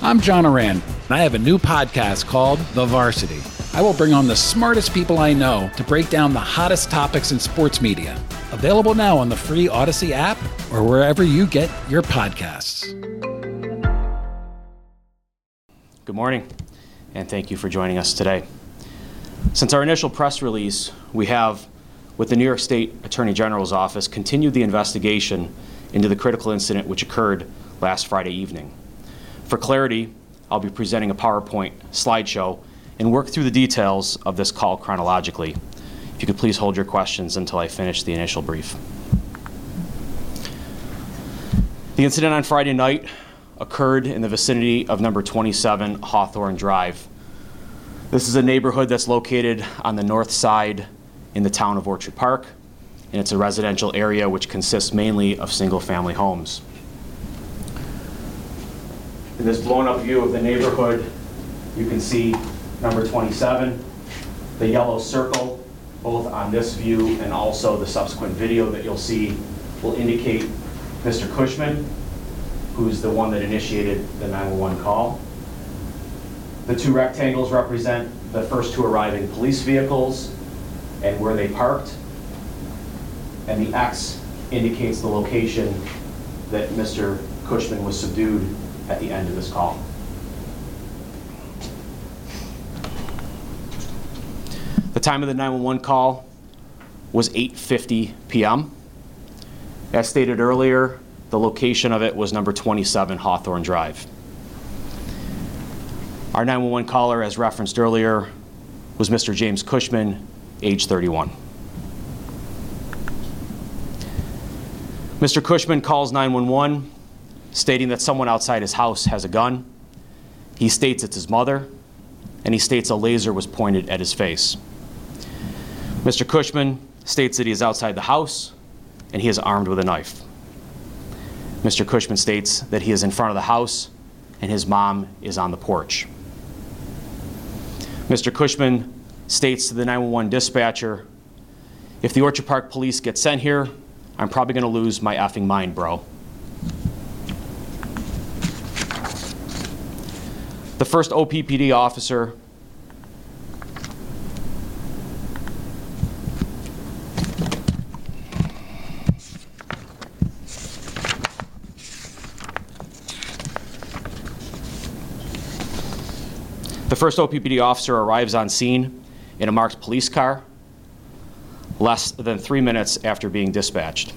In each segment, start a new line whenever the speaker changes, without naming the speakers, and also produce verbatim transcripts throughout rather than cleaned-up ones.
I'm John Oran, and I have a new podcast called The Varsity. I will bring on the smartest people I know to break down the hottest topics in sports media. Available now on the free Odyssey app or wherever you get your podcasts.
Good morning, and thank you for joining us today. Since our initial press release, we have, with the New York State Attorney General's office, continued the investigation into the critical incident which occurred last Friday evening. For clarity, I'll be presenting a PowerPoint slideshow and work through the details of this call chronologically. If you could please hold your questions until I finish the initial brief. The incident on Friday night occurred in the vicinity of number twenty-seven Hawthorne Drive. This is a neighborhood that's located on the north side in the town of Orchard Park, and it's a residential area which consists mainly of single-family homes. In this blown-up view of the neighborhood, you can see number twenty-seven, the yellow circle, both on this view and also the subsequent video that you'll see will indicate Mister Cushman, who's the one that initiated the nine one one call. The two rectangles represent the first two arriving police vehicles and where they parked. And the X indicates the location that Mister Cushman was subdued at the end of this call. The time of the nine one one call was eight fifty p m As stated earlier, the location of it was number twenty-seven Hawthorne Drive. Our nine one one caller, as referenced earlier, was Mister James Cushman, age thirty-one. Mister Cushman calls nine one one, stating that someone outside his house has a gun. He states it's his mother, and he states a laser was pointed at his face. Mister Cushman states that he is outside the house, and he is armed with a knife. Mister Cushman states that he is in front of the house, and his mom is on the porch. Mister Cushman states to the nine one one dispatcher, "If the Orchard Park police get sent here, I'm probably going to lose my effing mind, bro." The first O P P D officer The first O P P D officer arrives on scene in a marked police car less than three minutes after being dispatched.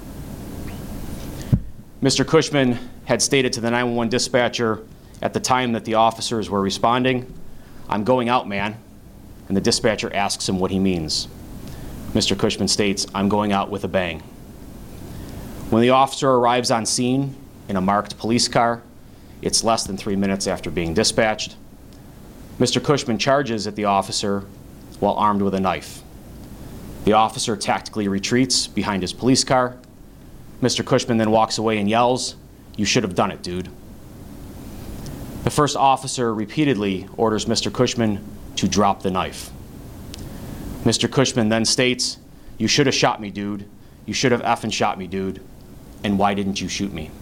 Mister Cushman had stated to the nine one one dispatcher at the time that the officers were responding, "I'm going out, man," and the dispatcher asks him what he means. Mister Cushman states, "I'm going out with a bang." When the officer arrives on scene in a marked police car, it's less than three minutes after being dispatched. Mister Cushman charges at the officer while armed with a knife. The officer tactically retreats behind his police car. Mister Cushman then walks away and yells, "You should have done it, dude." The first officer repeatedly orders Mister Cushman to drop the knife. Mister Cushman then states, "You should have shot me, dude. You should have effing shot me, dude. And why didn't you shoot me?"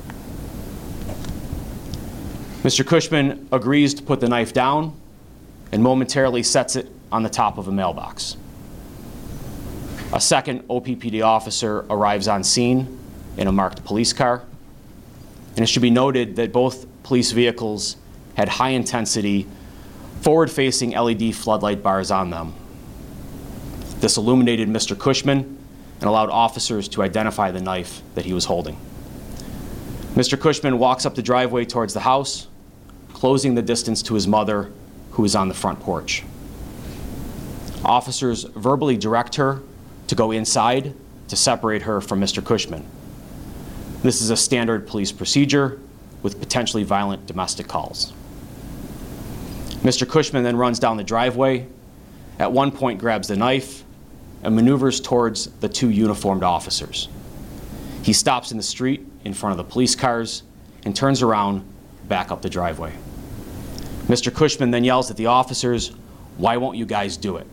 Mister Cushman agrees to put the knife down and momentarily sets it on the top of a mailbox. A second O P P D officer arrives on scene in a marked police car. And it should be noted that both police vehicles had high-intensity, forward-facing L E D floodlight bars on them. This illuminated Mister Cushman and allowed officers to identify the knife that he was holding. Mister Cushman walks up the driveway towards the house, closing the distance to his mother, who is on the front porch. Officers verbally direct her to go inside to separate her from Mister Cushman. This is a standard police procedure with potentially violent domestic calls. Mister Cushman then runs down the driveway, at one point grabs the knife, and maneuvers towards the two uniformed officers. He stops in the street in front of the police cars and turns around back up the driveway. Mister Cushman then yells at the officers, "Why won't you guys do it?"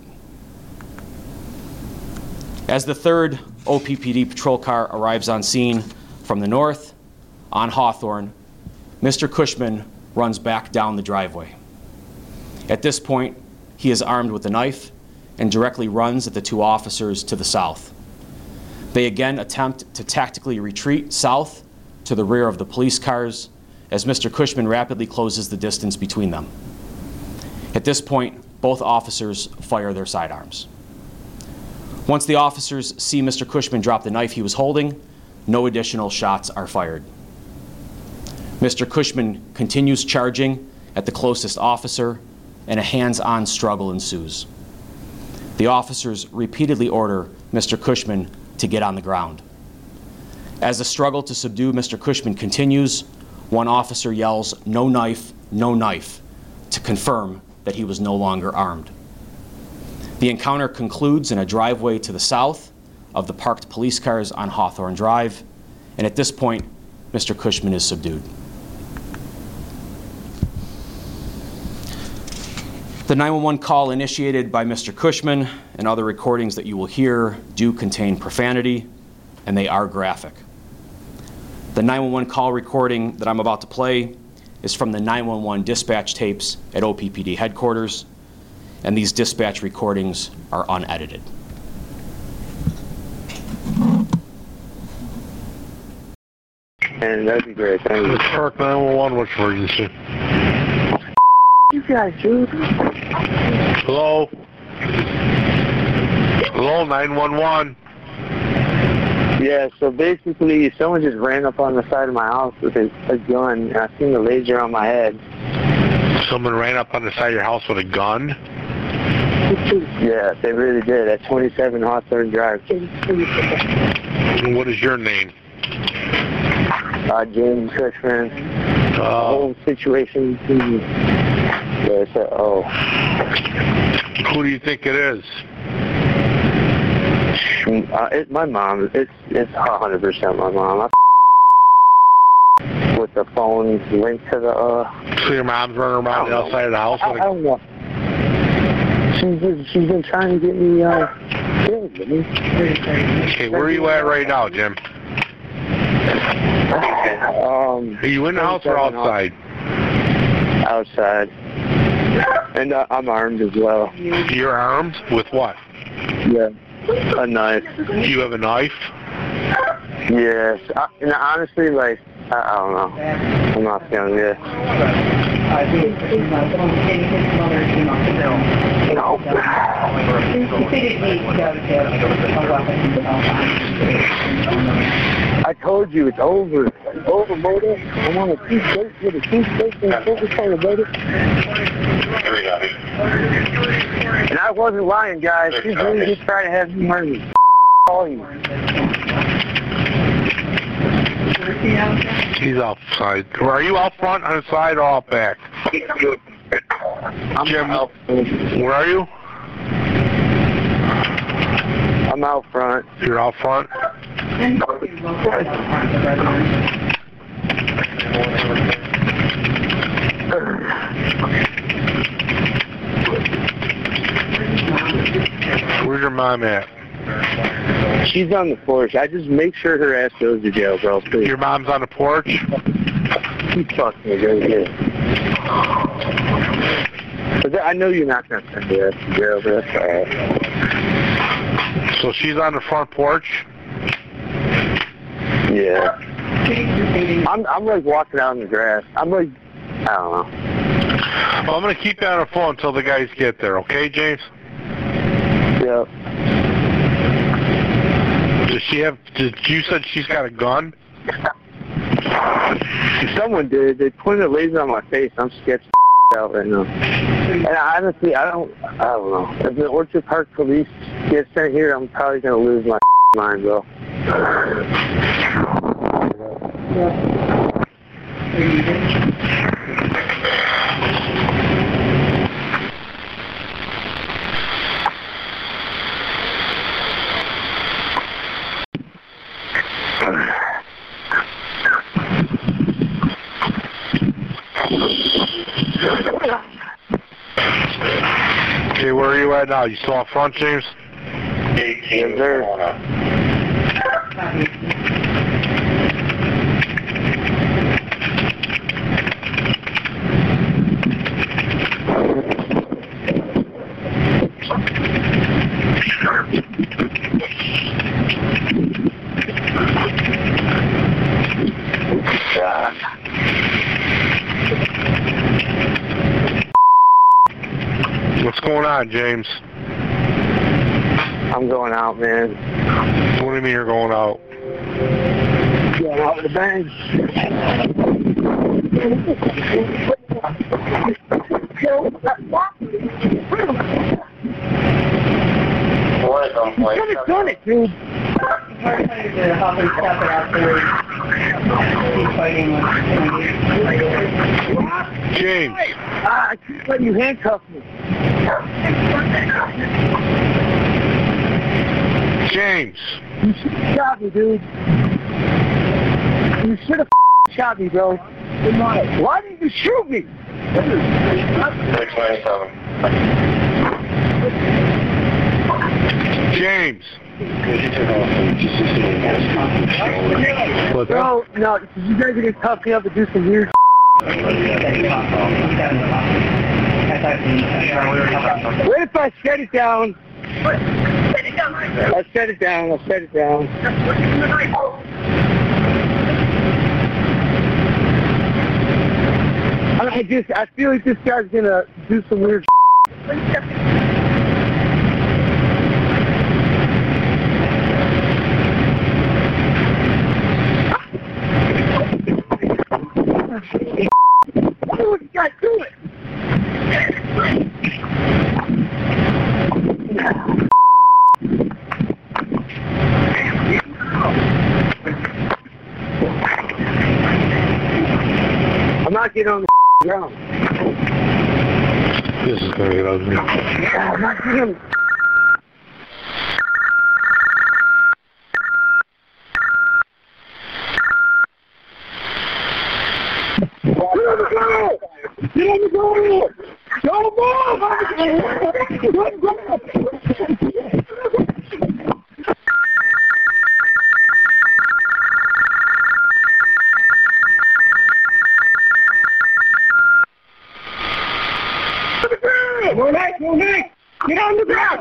As the third O P P D patrol car arrives on scene from the north on Hawthorne, Mister Cushman runs back down the driveway. At this point, he is armed with a knife and directly runs at the two officers to the south. They again attempt to tactically retreat south to the rear of the police cars as Mister Cushman rapidly closes the distance between them. At this point, both officers fire their sidearms. Once the officers see Mister Cushman drop the knife he was holding, no additional shots are fired. Mister Cushman continues charging at the closest officer, and a hands-on struggle ensues. The officers repeatedly order Mister Cushman to get on the ground. As the struggle to subdue Mister Cushman continues, one officer yells, "No knife, no knife," to confirm that he was no longer armed. The encounter concludes in a driveway to the south of the parked police cars on Hawthorne Drive, and at this point, Mister Cushman is subdued. The nine one one call initiated by Mister Cushman and other recordings that you will hear do contain profanity, and they are graphic. The nine one one call recording that I'm about to play is from the nine one one dispatch tapes at O P P D headquarters, and these dispatch recordings are unedited.
And that'd be great, thank you.
Park nine one one, what's your emergency?
You guys, dude.
Hello? Hello, nine one one.
Yeah, so basically, someone just ran up on the side of my house with a, a gun, and I seen the laser on my head.
Someone ran up on the side of your house with a gun?
Yeah, they really did, at twenty-seven Hawthorne Drive.
And what is your name?
Uh, James Cushman.
Uh,
the whole situation. Yeah, so, oh.
Who do you think it is?
Uh, it's my mom. It's it's one hundred percent my mom. I with the phone linked to the. Uh,
so your mom's running around the outside of the house?
I,
With
I don't know. She's been, she's been trying to get me uh, killed.
Okay, where are you at right now, Jim?
Um,
Are you in the house or outside?
Outside. And uh, I'm armed as well.
You're armed? With what?
Yeah. A knife.
You have a knife?
Yes. I, and honestly, like, I, I don't know. I'm not feeling good. No. I told you it's over. It's over, Motor. I'm on a two-state with a two-state and focus on the Motor. And I wasn't lying, guys. She's really just trying to have me murdered. Call you.
He's outside. Are you out front, on the side, or out back?
I'm
Jim,
out.
Where are you?
I'm out front.
You're out front? Where's your mom at?
She's on the porch. I just make sure her ass goes to jail, bro. Please.
Your mom's on the porch?
She fucked me, very good. But I know you're not going to send her ass to jail, but that's all right.
So she's on the front porch?
Yeah. I'm I'm like walking out in the grass. I'm like, I don't know.
Well, I'm going to keep you on the phone until the guys get there, okay, James?
Yeah.
Does she have, did, you said she's got a gun?
Someone did. They pointed a laser on my face. I'm sketched out right now. And honestly, I don't, I don't know. If the Orchard Park police get sent here, I'm probably going to lose my mind, bro.
Okay, where are you at now? You still out front, James?
Yes, sir.
on, James?
I'm going out, man.
What do you mean you're going out?
Going out with a bang. What is done it, dude?
James.
Ah, I can't let you handcuff me.
James.
You should have shot me, dude. You should have shot me, bro. Why didn't you shoot me?
six ninety-seven.
James. What's
Bro, no, you guys are going to tough me up and do some weird What if I set it down? I'll set it down, I'll set it down. I just, I feel like this guy's going to do some weird What you got to it? I'm not getting on the ground.
This is going to get ugly.
I'm not getting Get on the ground! Get on the ground! Don't move! Don't move! Go next, go next! Get on the ground!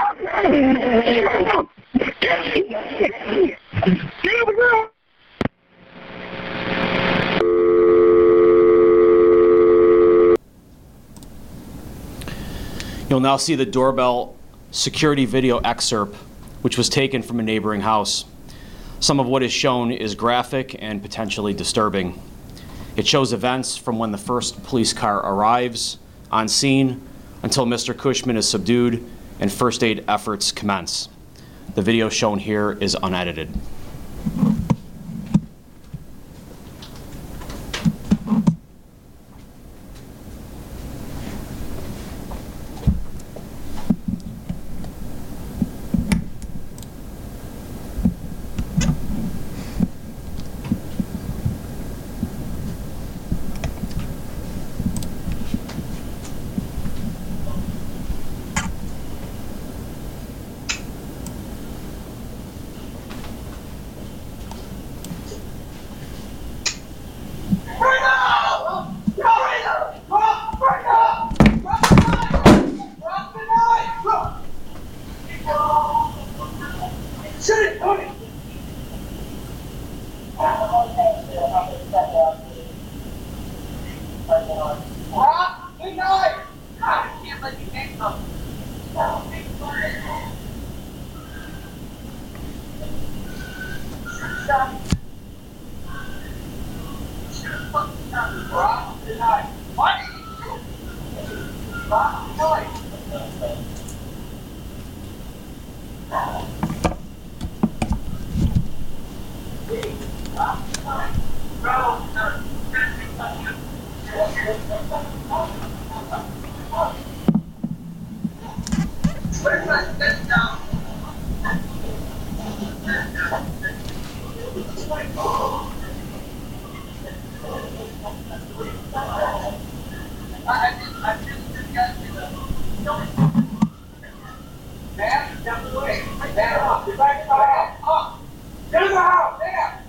Get on the ground!
You'll now see the doorbell security video excerpt, which was taken from a neighboring house. Some of what is shown is graphic and potentially disturbing. It shows events from when the first police car arrives on scene until Mister Cushman is subdued and first aid efforts commence. The video shown here is unedited.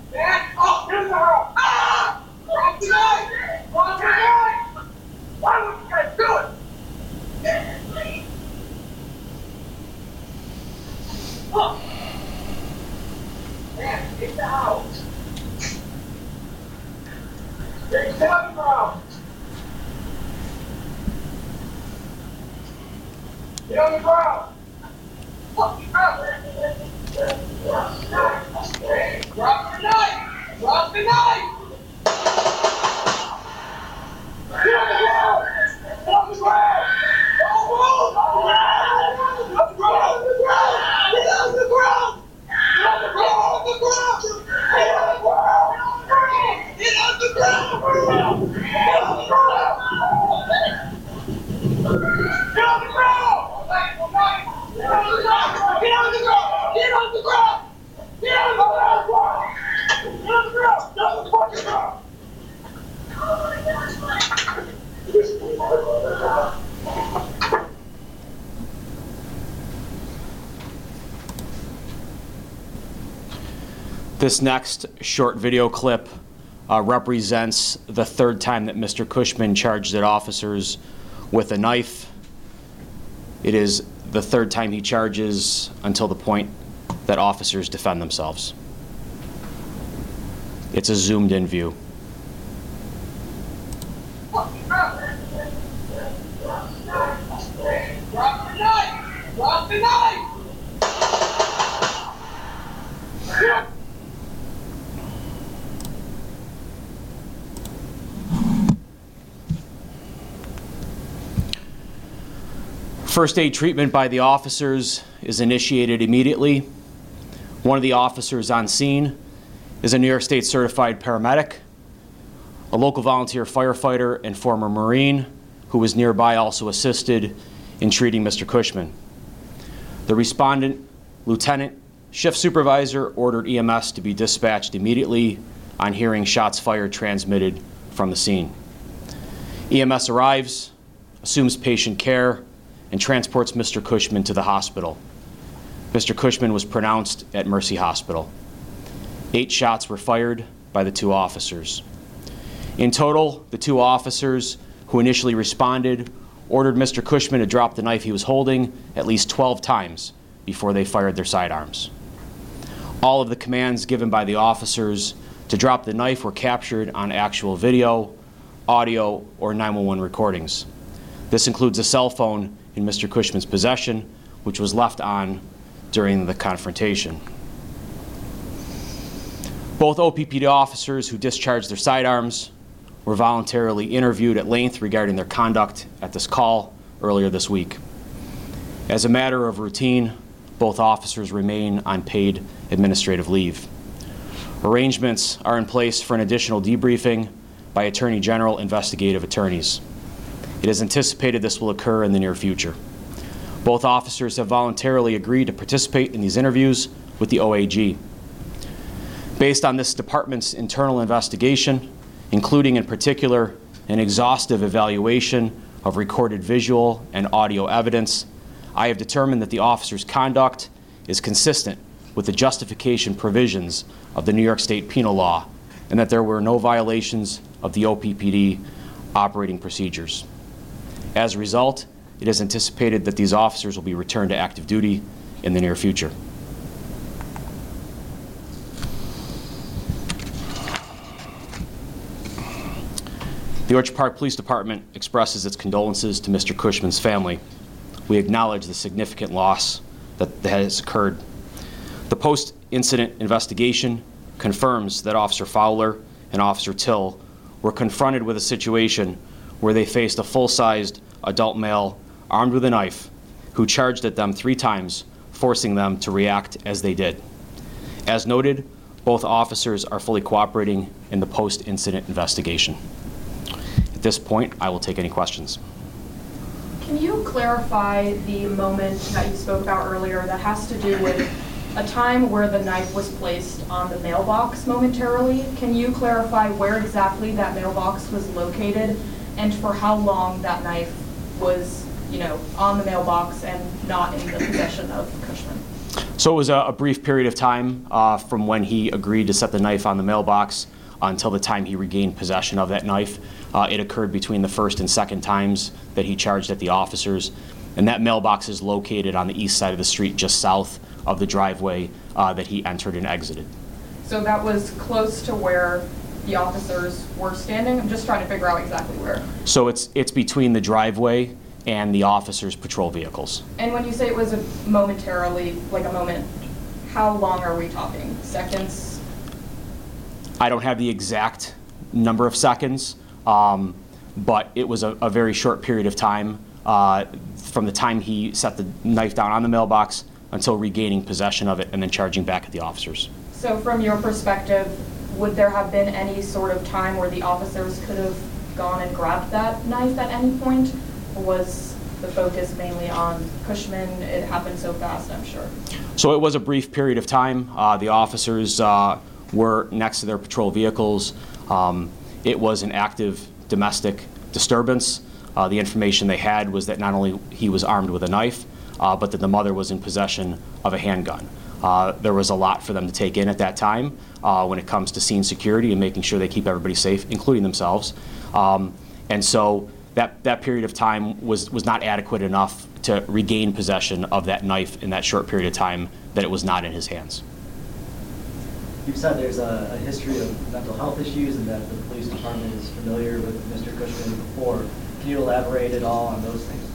Why Get on the ground! Drop the knife! Drop the knife! Get on the ground! Get on the ground! Don't move! Get on the ground! Get on the ground! Get on the ground! Get on the ground! Get on the ground! Get on the ground! Get on the ground! Get on the ground! Get on the ground! Get on the ground! Get on the ground! Get on the ground! Get on the ground! Get on the ground! Get on the fucking ground!
This next short video clip uh, represents the third time that Mister Cushman charged at officers with a knife. It is the third time he charges until the point that officers defend themselves. It's a zoomed in view.
Drop the knife! Drop the knife!
First aid treatment by the officers is initiated immediately. One of the officers on scene is a New York State certified paramedic. A local volunteer firefighter and former Marine who was nearby also assisted in treating Mister Cushman. The respondent, Lieutenant, shift supervisor, ordered E M S to be dispatched immediately on hearing shots fired transmitted from the scene. E M S arrives, assumes patient care, and transports Mister Cushman to the hospital. Mister Cushman was pronounced at Mercy Hospital. Eight shots were fired by the two officers. In total, the two officers who initially responded ordered Mister Cushman to drop the knife he was holding at least twelve times before they fired their sidearms. All of the commands given by the officers to drop the knife were captured on actual video, audio, or nine one one recordings. This includes a cell phone in Mister Cushman's possession, which was left on during the confrontation. Both O P P D officers who discharged their sidearms were voluntarily interviewed at length regarding their conduct at this call earlier this week. As a matter of routine, both officers remain on paid administrative leave. Arrangements are in place for an additional debriefing by Attorney General investigative attorneys. It is anticipated this will occur in the near future. Both officers have voluntarily agreed to participate in these interviews with the O A G. Based on this department's internal investigation, including in particular an exhaustive evaluation of recorded visual and audio evidence, I have determined that the officers' conduct is consistent with the justification provisions of the New York State Penal Law and that there were no violations of the O P P D operating procedures. As a result, it is anticipated that these officers will be returned to active duty in the near future. The Orchard Park Police Department expresses its condolences to Mister Cushman's family. We acknowledge the significant loss that has occurred. The post-incident investigation confirms that Officer Fowler and Officer Till were confronted with a situation where they faced a full-sized adult male armed with a knife who charged at them three times, forcing them to react as they did. As noted, both officers are fully cooperating in the post-incident investigation. At this point, I will take any questions.
Can you clarify the moment that you spoke about earlier that has to do with a time where the knife was placed on the mailbox momentarily? Can you clarify where exactly that mailbox was located and for how long that knife was, you know, on the mailbox and not in the possession of Cushman?
So it was a, a brief period of time uh, from when he agreed to set the knife on the mailbox until the time he regained possession of that knife. Uh, it occurred between the first and second times that he charged at the officers. And that mailbox is located on the east side of the street, just south of the driveway uh, that he entered and exited.
So that was close to where the officers were standing? I'm just trying to figure out exactly where.
So it's it's between the driveway and the officers' patrol vehicles.
And when you say it was a momentarily, like a moment, how long are we talking? Seconds?
I don't have the exact number of seconds, um, but it was a, a very short period of time uh, from the time he set the knife down on the mailbox until regaining possession of it and then charging back at the officers.
So from your perspective, would there have been any sort of time where the officers could have gone and grabbed that knife at any point? Or was the focus mainly on Cushman? It happened so fast, I'm sure.
So it was a brief period of time. Uh, the officers uh, were next to their patrol vehicles. Um, it was an active domestic disturbance. Uh, the information they had was that not only he was armed with a knife, uh, but that the mother was in possession of a handgun. Uh, there was a lot for them to take in at that time uh, when it comes to scene security and making sure they keep everybody safe, including themselves. Um, and so that, that period of time was, was not adequate enough to regain possession of that knife in that short period of time that it was not in his hands.
You've said there's a, a history of mental health issues and that the police department is familiar with Mister Cushman before. Can you elaborate at all on those things?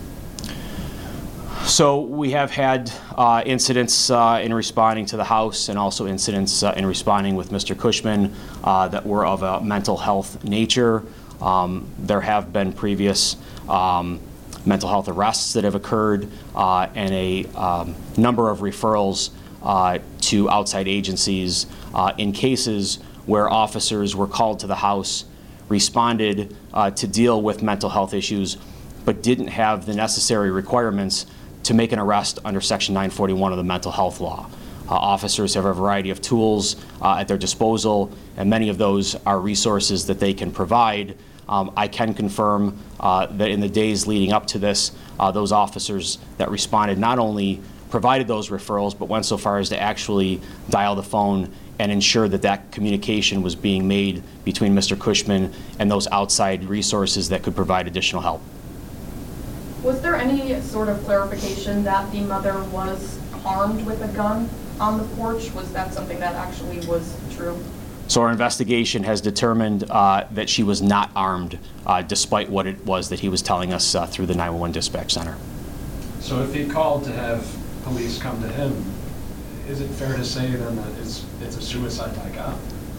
So we have had uh, incidents uh, in responding to the house and also incidents uh, in responding with Mister Cushman uh, that were of a mental health nature. Um, there have been previous um, mental health arrests that have occurred uh, and a um, number of referrals uh, to outside agencies uh, in cases where officers were called to the house, responded uh, to deal with mental health issues, but didn't have the necessary requirements to make an arrest under Section nine forty-one of the mental health law. Uh, officers have a variety of tools uh, at their disposal, and many of those are resources that they can provide. Um, I can confirm uh, that in the days leading up to this, uh, those officers that responded not only provided those referrals, but went so far as to actually dial the phone and ensure that that communication was being made between Mister Cushman and those outside resources that could provide additional help.
Was there any sort of clarification that the mother was armed with a gun on the porch? Was that something that actually was true?
So our investigation has determined uh, that she was not armed, uh, despite what it was that he was telling us uh, through the nine one one dispatch center.
So if he called to have police come to him, is it fair to say then that it's, it's a suicide by cop?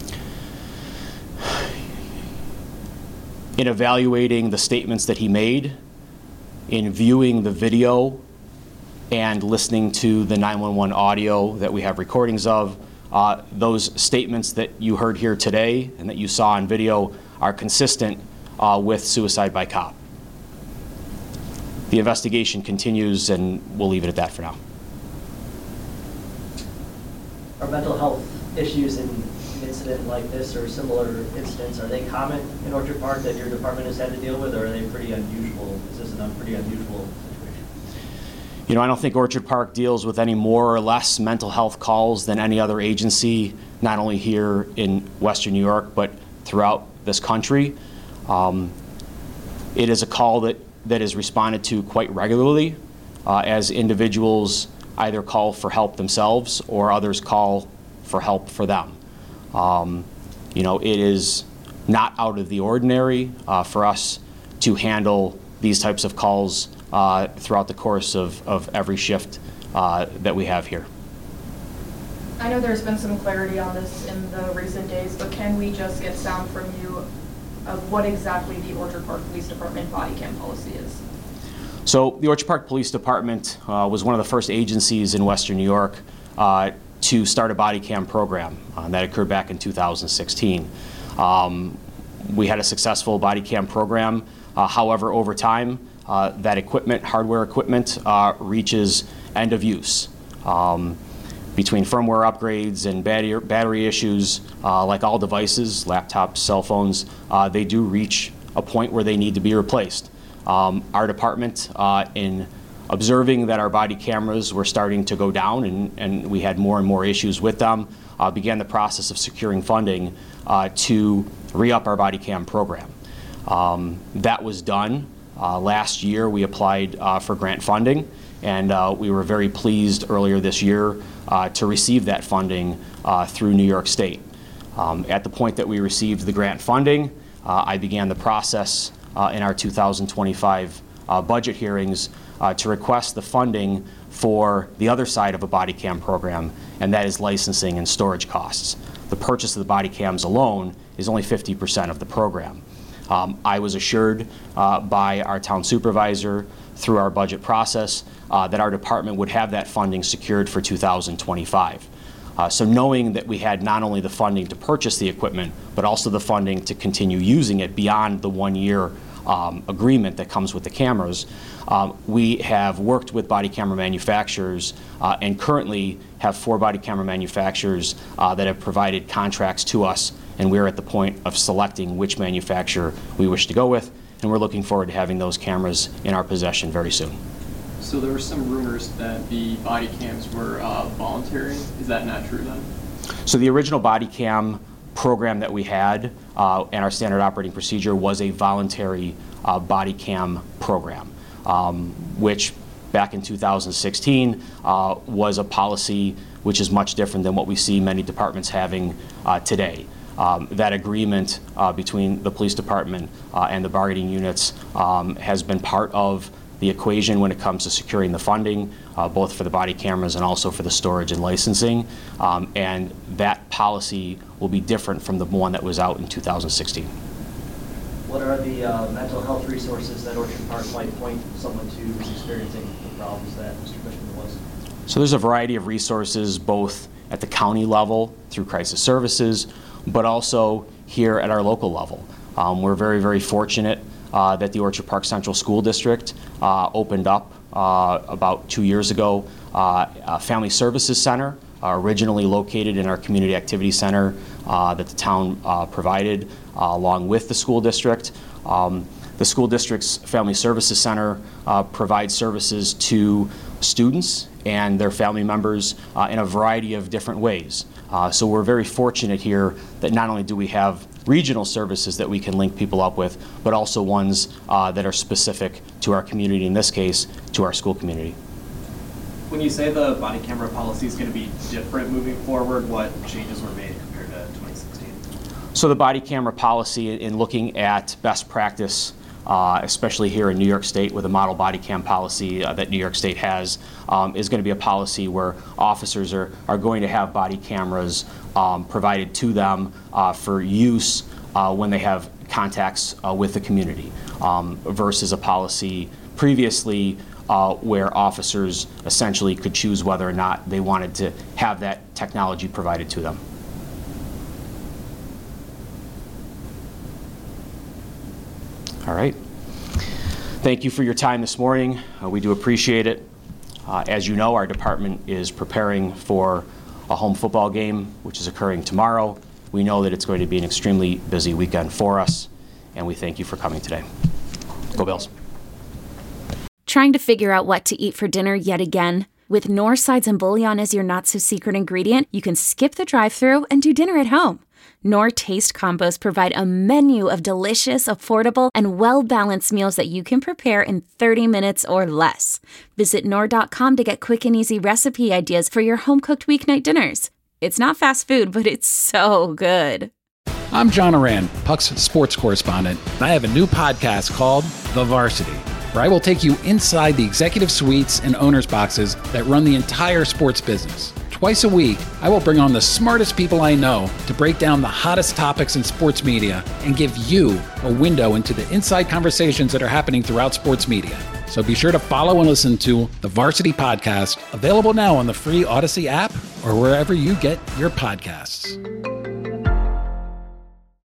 In evaluating the statements that he made, in viewing the video and listening to the nine one one audio that we have recordings of, uh, those statements that you heard here today and that you saw on video are consistent uh, with suicide by cop. The investigation continues, and we'll leave it at that for now.
Are mental health issues in an incident like this or similar incidents, are they common in Orchard Park that your department has had to deal with, or are they pretty unusual? Is this a pretty unusual situation?
You know, I don't think Orchard Park deals with any more or less mental health calls than any other agency, not only here in Western New York, but throughout this country. Um, it is a call that, that is responded to quite regularly uh, as individuals either call for help themselves or others call for help for them. Um, you know, it is not out of the ordinary uh, for us to handle these types of calls uh, throughout the course of, of every shift uh, that we have here.
I know there's been some clarity on this in the recent days, but can we just get sound from you of what exactly the Orchard Park Police Department body cam policy is?
So the Orchard Park Police Department uh, was one of the first agencies in Western New York uh, to start a body cam program. Uh, that occurred back in two thousand sixteen. Um, we had a successful body cam program. Uh, however, over time, uh, that equipment, hardware equipment, uh, reaches end of use. Um, between firmware upgrades and battery, battery issues, uh, like all devices, laptops, cell phones, uh, they do reach a point where they need to be replaced. Um, our department, uh, in observing that our body cameras were starting to go down and, and we had more and more issues with them, uh, began the process of securing funding uh, to re-up our body cam program. Um, that was done. Uh, last year we applied uh, for grant funding, and uh, we were very pleased earlier this year uh, to receive that funding uh, through New York State. Um, at the point that we received the grant funding, uh, I began the process uh, in our two thousand twenty-five uh, budget hearings uh, to request the funding for the other side of a body cam program, and that is licensing and storage costs. The purchase of the body cams alone is only fifty percent of the program. Um, I was assured uh, by our town supervisor through our budget process uh, that our department would have that funding secured for two thousand twenty-five. Uh, so knowing that we had not only the funding to purchase the equipment, but also the funding to continue using it beyond the one-year um, agreement that comes with the cameras, um, we have worked with body camera manufacturers uh, and currently have four body camera manufacturers uh, that have provided contracts to us, and we're at the point of selecting which manufacturer we wish to go with, and we're looking forward to having those cameras in our possession very soon.
So there were some rumors that the body cams were uh, voluntary. Is that not true then?
So the original body cam program that we had uh, and our standard operating procedure was a voluntary uh, body cam program, um, which back in two thousand sixteen uh, was a policy which is much different than what we see many departments having uh, today. Um, that agreement uh, between the police department uh, and the bargaining units um, has been part of the equation when it comes to securing the funding, uh, both for the body cameras and also for the storage and licensing. Um, and that policy will be different from the one that was out in two thousand sixteen.
What are the uh, mental health resources that Orchard Park might point someone to who's experiencing the problems that Mister Cushman was?
So there's a variety of resources, both at the county level through crisis services, but also here at our local level. Um, we're very, very fortunate uh, that the Orchard Park Central School District uh, opened up uh, about two years ago uh, a Family Services Center, uh, originally located in our Community Activity Center uh, that the town uh, provided uh, along with the school district. Um, the school district's Family Services Center uh, provides services to students and their family members uh, in a variety of different ways. Uh, so we're very fortunate here that not only do we have regional services that we can link people up with, but also ones uh, that are specific to our community, in this case, to our school community.
When you say the body camera policy is going to be different moving forward, what changes were made compared to twenty sixteen?
So the body camera policy, in looking at best practice, Uh, especially here in New York State with a model body cam policy uh, that New York State has, um, is going to be a policy where officers are, are going to have body cameras um, provided to them uh, for use uh, when they have contacts uh, with the community, um, versus a policy previously uh, where officers essentially could choose whether or not they wanted to have that technology provided to them. All right. Thank you for your time this morning. Uh, we do appreciate it. Uh, as you know, our department is preparing for a home football game, which is occurring tomorrow. We know that it's going to be an extremely busy weekend for us, and we thank you for coming today. Go Bills.
Trying to figure out what to eat for dinner yet again? With Knorr sides and bouillon as your not-so-secret ingredient, you can skip the drive-thru and do dinner at home. Knorr Taste Combos provide a menu of delicious, affordable, and well-balanced meals that you can prepare in thirty minutes or less. Visit Knorr dot com to get quick and easy recipe ideas for your home-cooked weeknight dinners. It's not fast food, but it's so good.
I'm John Oran, Puck's sports correspondent, and I have a new podcast called The Varsity, where I will take you inside the executive suites and owners' boxes that run the entire sports business. Twice a week, I will bring on the smartest people I know to break down the hottest topics in sports media and give you a window into the inside conversations that are happening throughout sports media. So be sure to follow and listen to the Varsity Podcast, available now on the free Odyssey app or wherever you get your podcasts.